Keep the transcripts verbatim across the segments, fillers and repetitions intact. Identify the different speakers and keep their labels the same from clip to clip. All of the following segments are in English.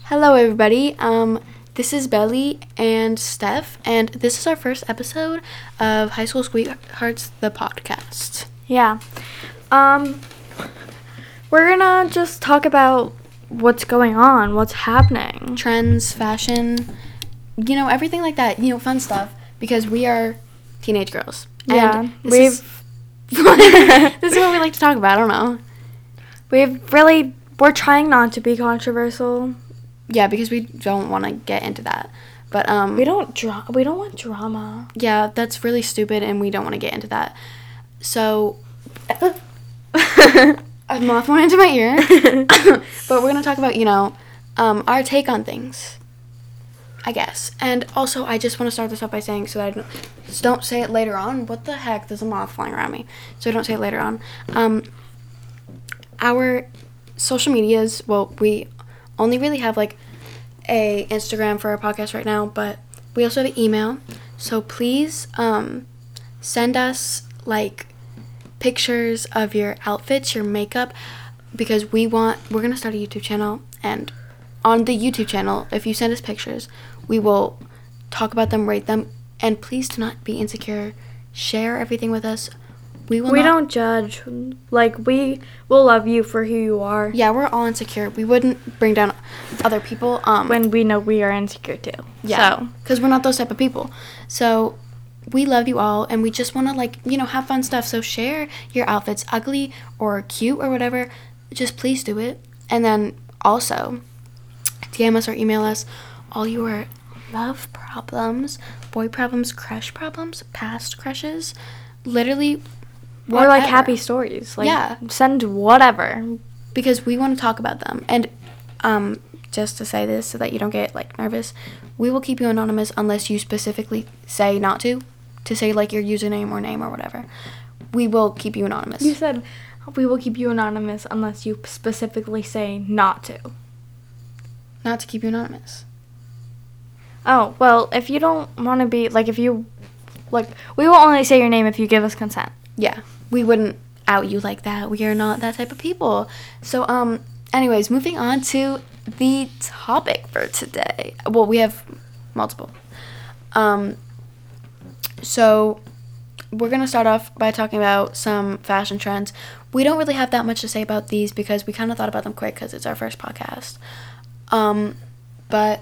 Speaker 1: Hello, everybody. Um, this is Belly and Steph, and this is our first episode of High School Sweethearts, the podcast.
Speaker 2: Yeah. Um, we're gonna just talk about what's going on, what's happening.
Speaker 1: Trends, fashion, you know, everything like that. You know, fun stuff, because we are teenage girls.
Speaker 2: Yeah,
Speaker 1: And this
Speaker 2: we've...
Speaker 1: Is, this is what we like to talk about. I don't know.
Speaker 2: We've really... We're trying not to be controversial.
Speaker 1: Yeah, because we don't want to get into that. But, um...
Speaker 2: We don't dra- We don't want drama.
Speaker 1: Yeah, that's really stupid, and we don't want to get into that. So... A moth went into my ear. But we're going to talk about, you know, um, our take on things, I guess. And also, I just want to start this off by saying, so that I don't, so don't say it later on. What the heck? There's a moth flying around me. So I don't say it later on. Um, our social medias, well, we only really have, like, a Instagram for our podcast right now, but we also have an email. So please um, send us, like, pictures of your outfits, your makeup, because we want, we're going to start a YouTube channel, and on the YouTube channel, if you send us pictures, we will talk about them, rate them, and please do not be insecure. Share everything with us. We will
Speaker 2: We
Speaker 1: not,
Speaker 2: don't judge. Like, we will love you for who you are.
Speaker 1: Yeah, we're all insecure. We wouldn't bring down other people. Um,
Speaker 2: When we know we are insecure, too.
Speaker 1: Yeah,
Speaker 2: So,
Speaker 1: because we're not those type of people. So we love you all, and we just want to, like, you know, have fun stuff. So share your outfits, ugly or cute or whatever. Just please do it. And then also D M us or email us all your love problems, boy problems, crush problems, past crushes, literally
Speaker 2: or, like,
Speaker 1: whatever.
Speaker 2: happy stories. Like,
Speaker 1: Yeah.
Speaker 2: send whatever.
Speaker 1: Because we want to talk about them. And um, just to say this so that you don't get, like, nervous, we will keep you anonymous unless you specifically say not to, to say, like, your username or name or whatever. We will keep you anonymous.
Speaker 2: You said we will keep you anonymous unless you specifically say not to.
Speaker 1: Not to keep you anonymous.
Speaker 2: Oh, well, if you don't want to be, like, if you, like, we will only say your name if you give us consent.
Speaker 1: Yeah. We wouldn't out you like that. We are not that type of people. So, um, anyways, moving on to the topic for today. Well, we have multiple. Um, so we're going to start off by talking about some fashion trends. We don't really have that much to say about these because we kind of thought about them quick because it's our first podcast. Um, but,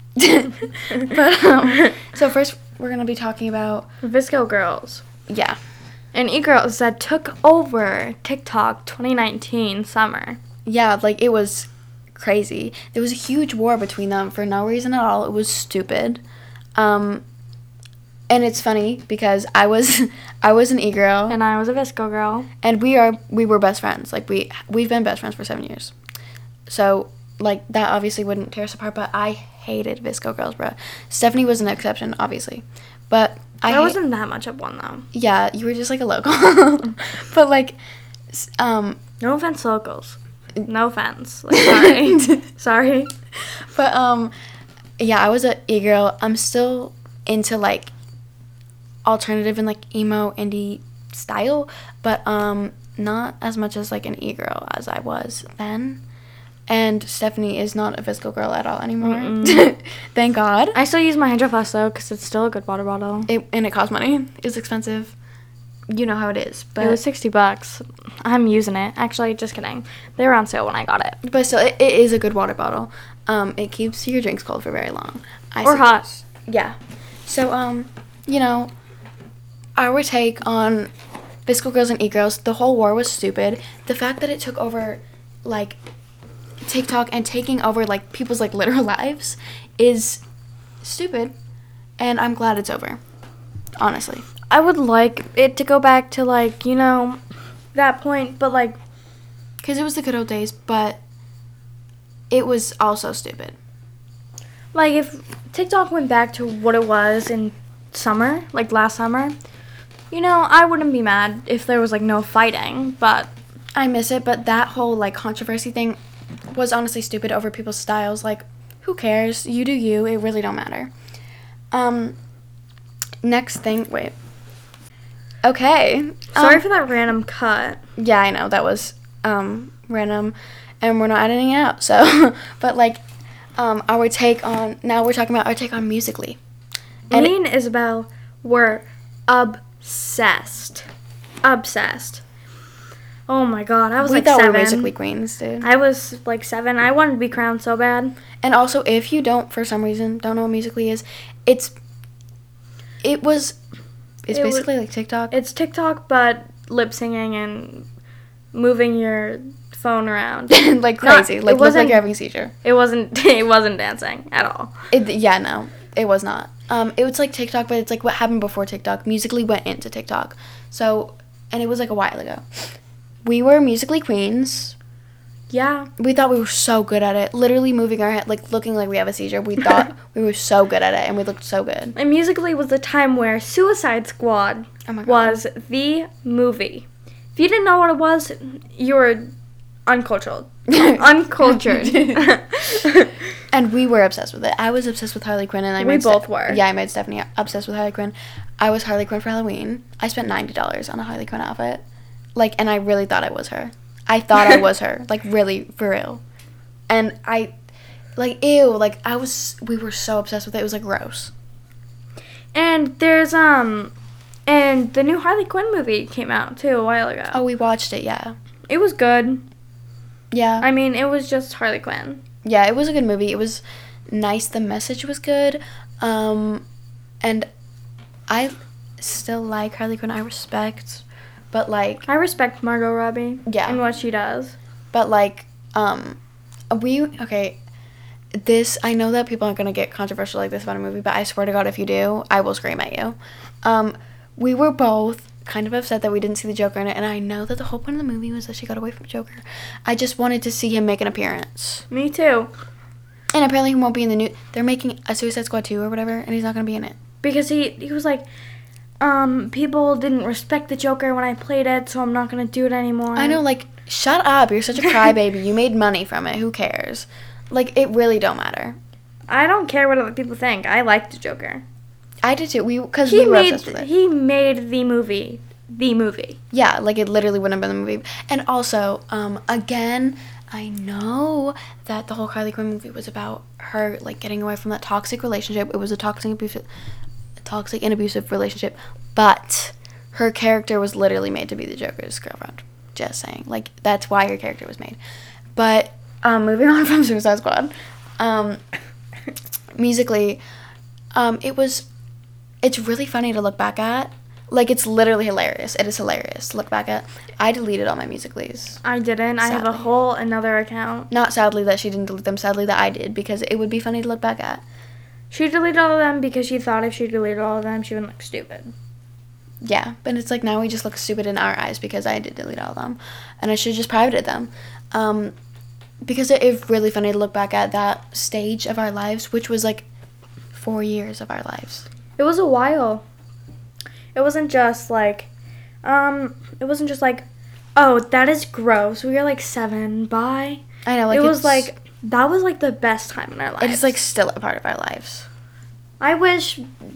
Speaker 1: but, um, so first we're going to be talking about,
Speaker 2: Visco Girls.
Speaker 1: yeah.
Speaker 2: And e-girls that took over TikTok twenty nineteen summer.
Speaker 1: Yeah, like, it was crazy. There was a huge war between them for no reason at all. It was stupid. Um, and it's funny because I was I was an e-girl.
Speaker 2: And I was a Visco girl.
Speaker 1: And we are we were best friends. Like, we we've been best friends for seven years. So, like, that obviously wouldn't tear us apart, but I hated Visco girls, bro. Stephanie was an exception, obviously. But I
Speaker 2: I
Speaker 1: hate-
Speaker 2: wasn't that much of one, though.
Speaker 1: Yeah, you were just like a local. But, like, s- um
Speaker 2: No offense, locals. No offense. Like, sorry. Sorry.
Speaker 1: But, um, yeah, I was a e-girl. I'm still into, like, alternative and, like, emo, indie style, but, um, not as much as, like, an e-girl as I was then. And Stephanie is not a Visco girl at all anymore. Thank God.
Speaker 2: I still use my Hydro Flask, though, because it's still a good water bottle.
Speaker 1: It, and it costs money. It's expensive. You know how it is. But
Speaker 2: It was sixty bucks. I'm using it. Actually, just kidding. They were on sale when I got it.
Speaker 1: But still, it, it is a good water bottle. Um, it keeps your drinks cold for very long. I
Speaker 2: Or hot.
Speaker 1: suggest- Yeah. So, um, you know, our take on Visco girls and e-girls, the whole war was stupid. The fact that it took over, like, TikTok and taking over, like, people's, like, literal lives is stupid. And I'm glad it's over. Honestly.
Speaker 2: I would like it to go back to, like, you know, that point, but, like,
Speaker 1: Because it was the good old days, but it was also stupid.
Speaker 2: like, if TikTok went back to what it was in summer, like, last summer, you know, I wouldn't be mad if there was, like, no fighting, but
Speaker 1: I miss it, but that whole, like, controversy thing was honestly stupid over people's styles. Like, who cares? You do you. It really don't matter. Um, next thing, wait. Okay.
Speaker 2: sorry
Speaker 1: Um,
Speaker 2: for that random cut.
Speaker 1: Yeah, I know. That was, um, random, and we're not editing it out, so, but, like, um, our take on, now we're talking about our take on Musical.ly. And
Speaker 2: Me and Isabel were obsessed. Obsessed. Oh my god, I was
Speaker 1: we
Speaker 2: like
Speaker 1: thought
Speaker 2: seven.
Speaker 1: we were Musical.ly queens, dude.
Speaker 2: I was like seven. I wanted to be crowned so bad.
Speaker 1: And also, if you don't, for some reason, don't know what Musical.ly is, it's, it was, it's
Speaker 2: It was-
Speaker 1: basically like TikTok.
Speaker 2: It's TikTok, but lip singing and moving your phone around.
Speaker 1: like
Speaker 2: Not-
Speaker 1: crazy.
Speaker 2: it
Speaker 1: like, look like
Speaker 2: wasn't-
Speaker 1: you're having a seizure.
Speaker 2: It wasn't. It wasn't dancing at all.
Speaker 1: It, yeah, no, it was not. Um, it was like TikTok, but it's like what happened before TikTok. Musical.ly went into TikTok. So, and it was like a while ago. We were Musical.ly queens.
Speaker 2: Yeah.
Speaker 1: We thought we were so good at it. Literally moving our head, like looking like we have a seizure. We thought we were so good at it, and we looked so good.
Speaker 2: And Musical.ly was the time where Suicide Squad
Speaker 1: Oh my God.
Speaker 2: was the movie. If you didn't know what it was, you were uncultured. Uncultured.
Speaker 1: And we were obsessed with it. I was obsessed with Harley Quinn, and I
Speaker 2: We
Speaker 1: made
Speaker 2: both
Speaker 1: Ste-
Speaker 2: were.
Speaker 1: Yeah, I made Stephanie obsessed with Harley Quinn. I was Harley Quinn for Halloween. I spent ninety dollars on a Harley Quinn outfit, like, and I really thought I was her. I thought I was her, like, really, for real. And I, like, ew, like, I was. We were so obsessed with it. It was like gross.
Speaker 2: And there's um, and the new Harley Quinn movie came out too a while ago.
Speaker 1: Oh, we watched it. Yeah,
Speaker 2: It was good.
Speaker 1: yeah.
Speaker 2: I mean, it was just Harley Quinn.
Speaker 1: Yeah, it was a good movie. It was nice. The message was good. Um, and I still like Harley Quinn. I respect, but like,
Speaker 2: I respect Margot Robbie.
Speaker 1: Yeah.
Speaker 2: And what she does.
Speaker 1: but like, um, we okay. This I know that people aren't gonna get controversial like this about a movie, but I swear to God, if you do, I will scream at you. Um, we were both kind of upset that we didn't see the Joker in it, and I know that the whole point of the movie was that she got away from Joker. I just wanted to see him make an appearance.
Speaker 2: Me too.
Speaker 1: And apparently he won't be in the new. They're making a Suicide Squad two or whatever, and he's not gonna be in it.
Speaker 2: Because he he was like, um, people didn't respect the Joker when I played it, so I'm not gonna do it anymore.
Speaker 1: I know, like, shut up. You're such a crybaby. You made money from it. Who cares? Like, it really don't matter.
Speaker 2: I don't care what other people think. I like the Joker.
Speaker 1: I did too. We because
Speaker 2: He
Speaker 1: we were
Speaker 2: made
Speaker 1: obsessed with it.
Speaker 2: he made the movie, the movie.
Speaker 1: Yeah, like it literally wouldn't have been the movie. And also, um, again, I know that the whole Harley Quinn movie was about her like getting away from that toxic relationship. It was a toxic abusive, toxic and abusive relationship, but her character was literally made to be the Joker's girlfriend. Just saying, like that's why her character was made. But um, moving on from Suicide Squad, um, Musical.ly, um, it was. It's really funny to look back at. Like, it's literally hilarious. It is hilarious to look back at. I deleted all my Musical.lys.
Speaker 2: I didn't. I have a
Speaker 1: Sadly.
Speaker 2: whole another account.
Speaker 1: Not sadly that she didn't delete them, sadly that I did, because it would be funny to look back at.
Speaker 2: She deleted all of them because she thought if she deleted all of them, she would look stupid.
Speaker 1: Yeah, but it's like now we just look stupid in our eyes because I did delete all of them. And I should have just privated them. Um, because it is really funny to look back at that stage of our lives, which was like four years of our lives.
Speaker 2: It was a while. It wasn't just like, um, it wasn't just like, oh, that is gross. We were like seven. Bye.
Speaker 1: I know, like
Speaker 2: it was
Speaker 1: it's-
Speaker 2: like, that was like the best time in our lives.
Speaker 1: It's like still a part of our lives.
Speaker 2: I wish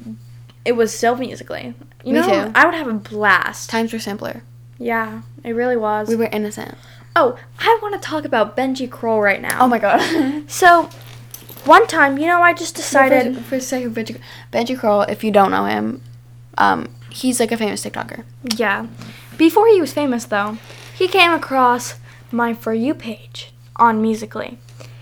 Speaker 2: it was still Musical.ly. You
Speaker 1: Me
Speaker 2: know,
Speaker 1: too.
Speaker 2: I would have a blast.
Speaker 1: Times were simpler.
Speaker 2: Yeah, it really was.
Speaker 1: We were innocent.
Speaker 2: Oh, I want to talk about Benji Kroll right now.
Speaker 1: Oh my god.
Speaker 2: So, one time, you know, I just decided.
Speaker 1: For, for a second, Benji, Benji Kroll, if you don't know him, um, he's like a famous TikToker.
Speaker 2: Yeah. Before he was famous, though, he came across my For You page on Musical.ly.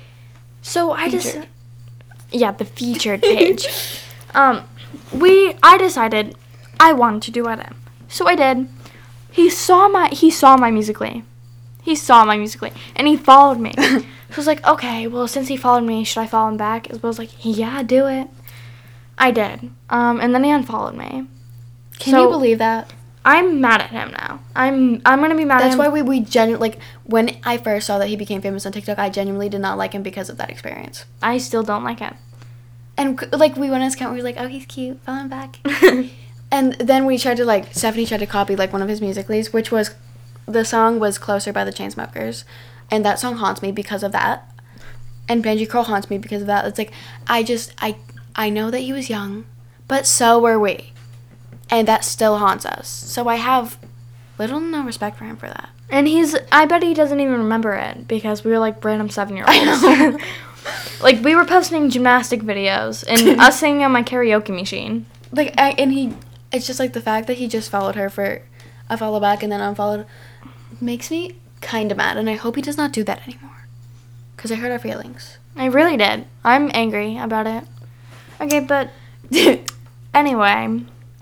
Speaker 2: So I just.
Speaker 1: Featured.
Speaker 2: Yeah, the featured page. um, we. I decided I wanted to duet him, so I did. He saw my. He saw my Musical.ly. He saw my Musical.ly, and he followed me. So I was like, okay, well, since he followed me, should I follow him back? Isabel was like, yeah, do it. I did. Um, and then he unfollowed me.
Speaker 1: Can
Speaker 2: So-
Speaker 1: you believe that?
Speaker 2: I'm mad at him now. I'm I'm gonna be mad
Speaker 1: That's
Speaker 2: at him.
Speaker 1: why we, we genuinely, like, when I first saw that he became famous on TikTok, I genuinely did not like him because of that experience.
Speaker 2: I still don't like him.
Speaker 1: And, like, we went on his account, we were like, oh, he's cute, follow him back. And then we tried to, like, Stephanie tried to copy, like, one of his Musical.lys, which was, the song was Closer by the Chainsmokers. And that song haunts me because of that. And Benji Kroll haunts me because of that. It's like, I just, I, I know that he was young, but so were we. And that still haunts us. So I have little to no respect for him for that.
Speaker 2: And he's I bet he doesn't even remember it because we were like random seven year olds.
Speaker 1: I know.
Speaker 2: Like, we were posting gymnastic videos and us singing on my karaoke machine.
Speaker 1: Like, I, and he, it's just like the fact that he just followed her for a follow back and then unfollowed makes me kind of mad, and I hope he does not do that anymore. Because I hurt our feelings.
Speaker 2: I really did. I'm angry about it. Okay, but anyway.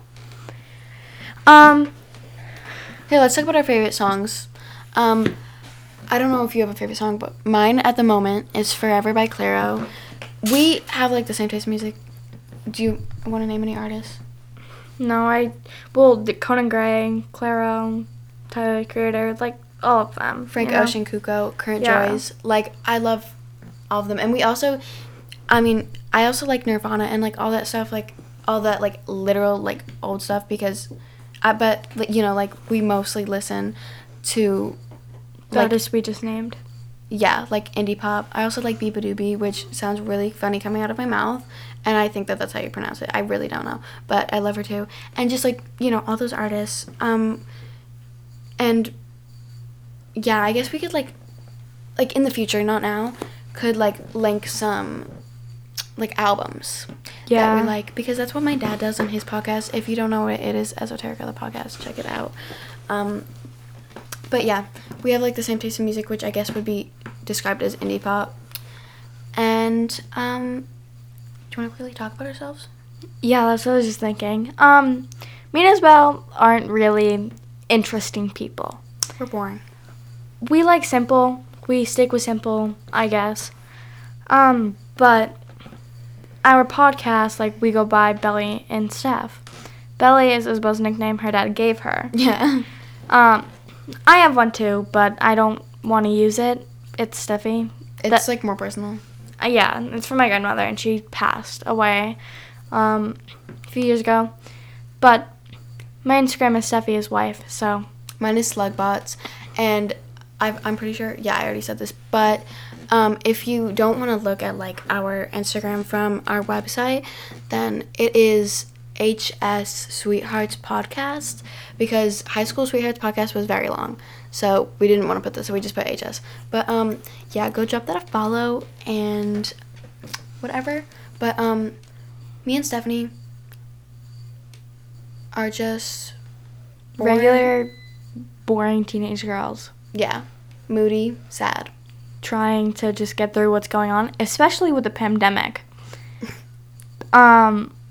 Speaker 2: Um,
Speaker 1: Hey, let's talk about our favorite songs. Um, I don't know if you have a favorite song, but mine at the moment is Forever by Clairo. We have, like, the same taste in music. Do you want to name any artists?
Speaker 2: no, I, well, the Conan Gray, Clairo, Tyler, the Creator, like, all of them.
Speaker 1: Frank
Speaker 2: you know?
Speaker 1: Ocean, Kuko, Current
Speaker 2: Yeah.
Speaker 1: Joys. Like, I love all of them. And we also, I mean, I also like Nirvana and, like, all that stuff, like, all that, like, literal, like, old stuff because, I bet, like, you know, like, we mostly listen to,
Speaker 2: The
Speaker 1: like,
Speaker 2: artist we just named.
Speaker 1: yeah, like, indie pop. I also like Beepa Doobie, which sounds really funny coming out of my mouth, and I think that that's how you pronounce it. I really don't know, but I love her too. And just, like, you know, all those artists. Um, and, yeah, I guess we could, like, like, in the future, not now, could, like, link some, like, albums
Speaker 2: Yeah.
Speaker 1: that we like, because that's what my dad does on his podcast. If you don't know what it is, Esoterica, the podcast, check it out. Um, but, yeah, we have, like, the same taste in music, which I guess would be described as indie pop. And, um, do you want to really talk about ourselves?
Speaker 2: Yeah, that's what I was just thinking. Um, me and Isabel aren't really interesting people.
Speaker 1: We're boring.
Speaker 2: We like simple. We stick with simple, I guess. Um, but our podcast, like, we go by Belly and Steph. Belly is Isabel's nickname her dad gave her.
Speaker 1: Yeah.
Speaker 2: Um, I have one too, but I don't want to use it. It's Steffi.
Speaker 1: It's,
Speaker 2: That-
Speaker 1: like, more personal.
Speaker 2: Uh, yeah, it's from my grandmother, and she passed away um, a few years ago. But my Instagram is Steffi, his wife, so
Speaker 1: Mine is Slugbots, and I've, I'm pretty sure, yeah, I already said this, but um, if you don't want to look at, like, our Instagram from our website, then it is H S Sweethearts Podcast, because High School Sweethearts Podcast was very long, so we didn't want to put this, so we just put H S. But, um, yeah, go drop that a follow, and whatever. But, um, me and Stephanie are just boring.
Speaker 2: regular, boring teenage girls
Speaker 1: Yeah, moody, sad.
Speaker 2: trying to just get through what's going on, especially with the pandemic. um,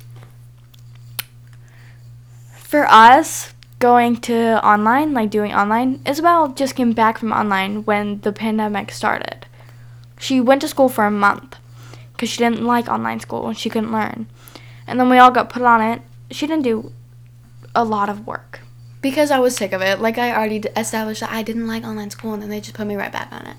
Speaker 2: for us, going to online, like doing online, Isabel just came back from online when the pandemic started. She went to school for a month because she didn't like online school and she couldn't learn. And then we all got put on it. She didn't do a lot of work.
Speaker 1: Because I was sick of it. Like, I already d- established that I didn't like online school, and then they just put me right back on it.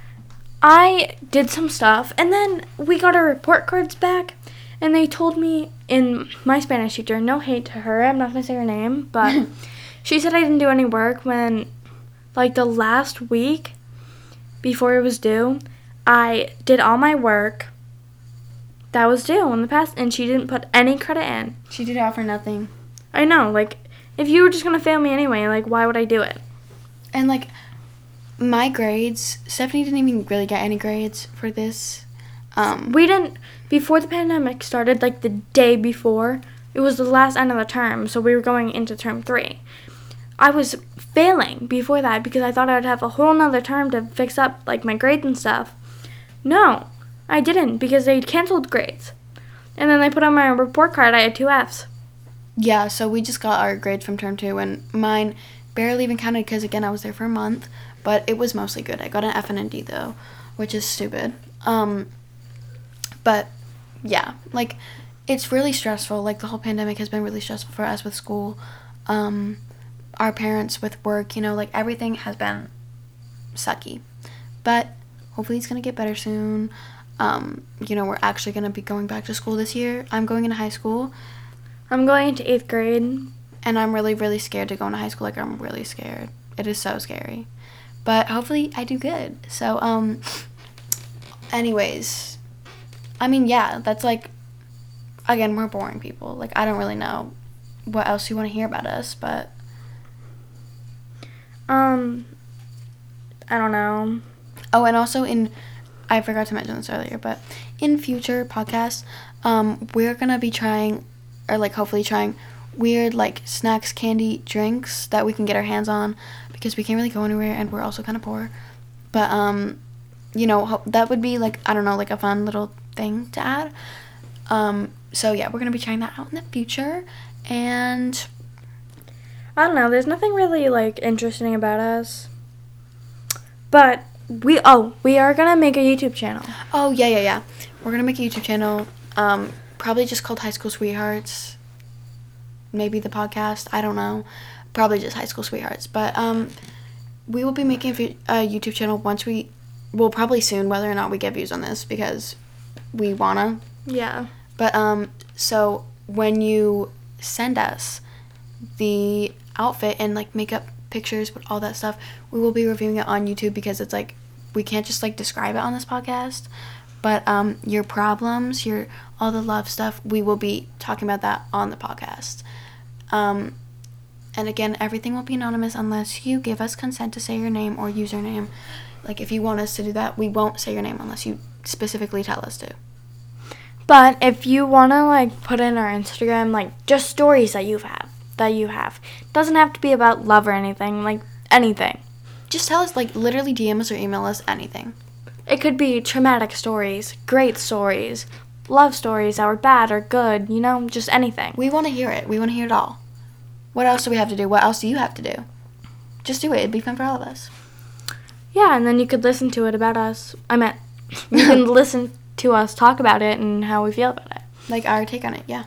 Speaker 2: I did some stuff, and then we got our report cards back, and they told me in my Spanish teacher, no hate to her, I'm not going to say her name, but she said I didn't do any work when, like, the last week before it was due, I did all my work that was due in the past, and she didn't put any credit in.
Speaker 1: She did it all for nothing.
Speaker 2: I know, like, if you were just going to fail me anyway, like, why would I do it?
Speaker 1: And, like, my grades, Stephanie didn't even really get any grades for this. Um,
Speaker 2: We didn't, before the pandemic started, like the day before, it was the last end of the term, so we were going into term three. I was failing before that because I thought I'd have a whole nother term to fix up, like, my grades and stuff. No, I didn't because they canceled grades. And then they put on my report card I had two Fs.
Speaker 1: yeah, so we just got our grades from term two, and mine barely even counted because, again, I was there for a month. But it was mostly good. I got an F and a D, though, which is stupid. Um, but, yeah, like, it's really stressful. Like, the whole pandemic has been really stressful for us with school. Um, our parents with work, you know, like, everything has been sucky. But hopefully it's going to get better soon. Um, you know, we're actually going to be going back to school this year. I'm going into high school,
Speaker 2: I'm going into eighth grade.
Speaker 1: and I'm really, really scared to go into high school. Like, I'm really scared. It is so scary. But hopefully I do good. So, um, anyways, I mean, yeah, that's, like, again, we're boring people. Like, I don't really know what else you want to hear about us, but
Speaker 2: Um, I don't know.
Speaker 1: oh, and also in I forgot to mention this earlier, but in future podcasts, um, we're going to be trying, or, like, hopefully trying weird, like, snacks, candy, drinks that we can get our hands on because we can't really go anywhere and we're also kind of poor. But, um, you know, ho- that would be, like, I don't know, like, a fun little thing to add. Um, so, yeah, we're going to be trying that out in the future. And
Speaker 2: I don't know. There's nothing really, like, interesting about us. But we, oh, we are going to make a YouTube channel.
Speaker 1: Oh, yeah, yeah, yeah. We're going to make a YouTube channel, um, probably just called High School Sweethearts. Maybe the podcast. I don't know. Probably just High School Sweethearts. But um, we will be making a, a YouTube channel once we, well, probably soon, whether or not we get views on this, because we want to.
Speaker 2: Yeah.
Speaker 1: But, um, so when you send us the outfit and, like, makeup pictures, but all that stuff, we will be reviewing it on YouTube because it's, like, we can't just, like, describe it on this podcast. But um, your problems, your all the love stuff, we will be talking about that on the podcast. Um, and again, everything will be anonymous unless you give us consent to say your name or username. Like, if you want us to do that, we won't say your name unless you specifically tell us to.
Speaker 2: But if you want to, like, put in our Instagram, like, just stories that you've have, that you have. It doesn't have to be about love or anything, like, anything.
Speaker 1: Just tell us, like, literally D M us or email us anything.
Speaker 2: It could be traumatic stories, great stories, love stories that were bad or good, you know, just anything.
Speaker 1: We want to hear it. We want to hear it all. What else do we have to do? What else do you have to do? Just do it. It'd be fun for all of us.
Speaker 2: Yeah, and then you could listen to it about us. I meant, you can listen to us talk about it and how we feel about it.
Speaker 1: Like, our take on it, yeah.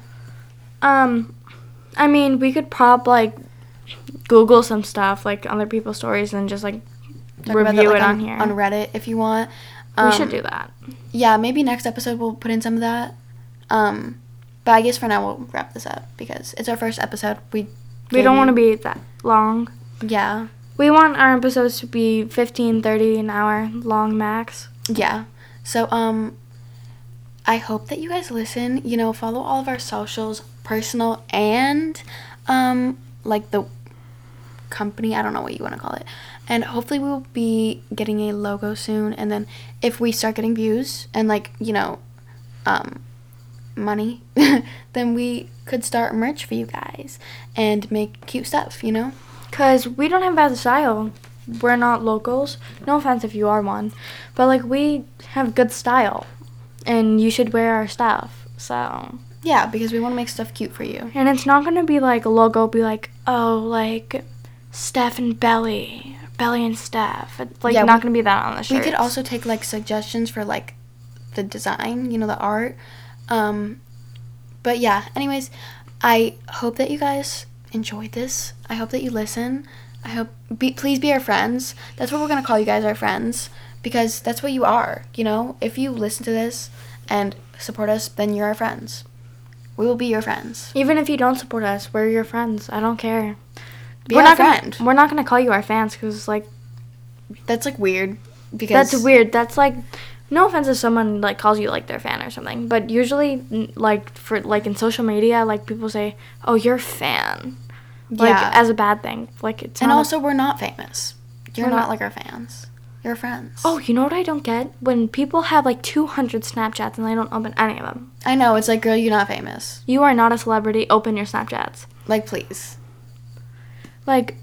Speaker 2: Um, I mean, we could probably, like, Google some stuff, like, other people's stories and just, like,
Speaker 1: Talk
Speaker 2: review
Speaker 1: about that, like,
Speaker 2: it on,
Speaker 1: on
Speaker 2: here.
Speaker 1: On Reddit, if you want.
Speaker 2: We
Speaker 1: Um,
Speaker 2: should do that.
Speaker 1: Yeah, maybe next episode we'll put in some of that. Um, but I guess for now we'll wrap this up because it's our first episode. We
Speaker 2: We don't want to be that long.
Speaker 1: Yeah.
Speaker 2: We want our episodes to be fifteen, thirty an hour long max.
Speaker 1: Yeah. So, um, I hope that you guys listen. You know, follow all of our socials, personal and, um, like the company. I don't know what you want to call it. And hopefully we will be getting a logo soon. And then if we start getting views and, like, you know, um, money, then we could start merch for you guys and make cute stuff, you know?
Speaker 2: Because we don't have bad style. We're not locals. No offense if you are one. But, like, we have good style. And you should wear our stuff. So.
Speaker 1: Yeah, because we want to make stuff cute for you.
Speaker 2: And it's not going to be, like, a logo be like, oh, like, Steph and Belly. Belly and Steph. It's, like,
Speaker 1: Yeah,
Speaker 2: not
Speaker 1: we-
Speaker 2: going to be that on the shirt.
Speaker 1: We could also take, like, suggestions for, like, the design, you know, the art. Um, but, yeah, anyways, I hope that you guys enjoyed this. I hope that you listen. I hope, be, please be our friends. That's what we're going to call you guys, our friends, because that's what you are, you know? If you listen to this and support us, then you're our friends. We will be your friends.
Speaker 2: Even if you don't support us, we're your friends. I don't care.
Speaker 1: Be
Speaker 2: we're
Speaker 1: our
Speaker 2: not
Speaker 1: friend.
Speaker 2: Gonna, we're not going to call you our fans because, like,
Speaker 1: That's, like, weird. Because
Speaker 2: that's weird. That's, like, no offense if someone, like, calls you, like, their fan or something. But usually, n- like, for, like, in social media, like, people say, oh, you're a fan. Like,
Speaker 1: Yeah.
Speaker 2: as a bad thing. Like, it's
Speaker 1: And
Speaker 2: not a-
Speaker 1: also, we're not famous. You're
Speaker 2: We're
Speaker 1: not,
Speaker 2: not-
Speaker 1: like, our fans. You're friends.
Speaker 2: Oh, you know what I don't get? When people have, like, two hundred Snapchats and they don't open any of them.
Speaker 1: I know. It's like, girl, you're not famous.
Speaker 2: You are not a celebrity. Open your Snapchats.
Speaker 1: Like, please.
Speaker 2: Like,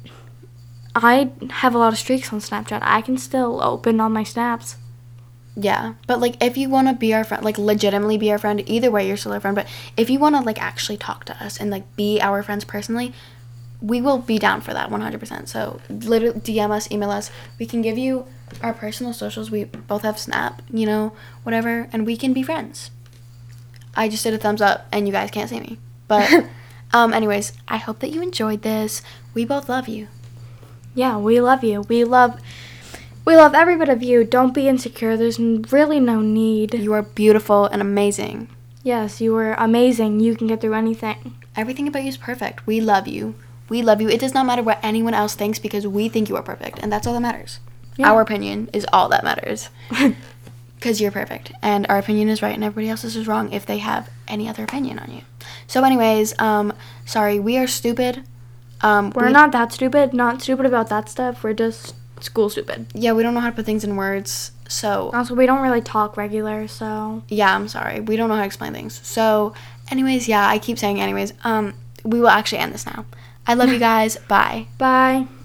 Speaker 2: I have a lot of streaks on Snapchat. I can still open all my snaps.
Speaker 1: Yeah. But, like, if you want to be our friend, like, legitimately be our friend, either way, you're still our friend. But if you want to, like, actually talk to us and, like, be our friends personally, we will be down for that one hundred percent. So, literally, D M us, email us. We can give you our personal socials. We both have Snap, you know, whatever. And we can be friends. I just did a thumbs up, and you guys can't see me. But, um, anyways, I hope that you enjoyed this. We both love you.
Speaker 2: Yeah, we love you. We love we love every bit of you. Don't be insecure. There's n- really no need.
Speaker 1: You are beautiful and amazing.
Speaker 2: Yes, you are amazing. You can get through anything.
Speaker 1: Everything about you is perfect. We love you. We love you. It does not matter what anyone else thinks because we think you are perfect, and that's all that matters.
Speaker 2: Yeah.
Speaker 1: Our opinion is all that matters. Because you're perfect, and our opinion is right, and everybody else's is wrong if they have any other opinion on you. So anyways, um, sorry, we are stupid. Um,
Speaker 2: We're
Speaker 1: we-
Speaker 2: not that stupid. Not stupid about that stuff. We're just school stupid.
Speaker 1: Yeah, we don't know how to put things in words, So
Speaker 2: Also, we don't really talk regular, so.
Speaker 1: yeah, I'm sorry. We don't know how to explain things. So, anyways, yeah, I keep saying anyways. Um, we will actually end this now. I love you guys. Bye.
Speaker 2: Bye.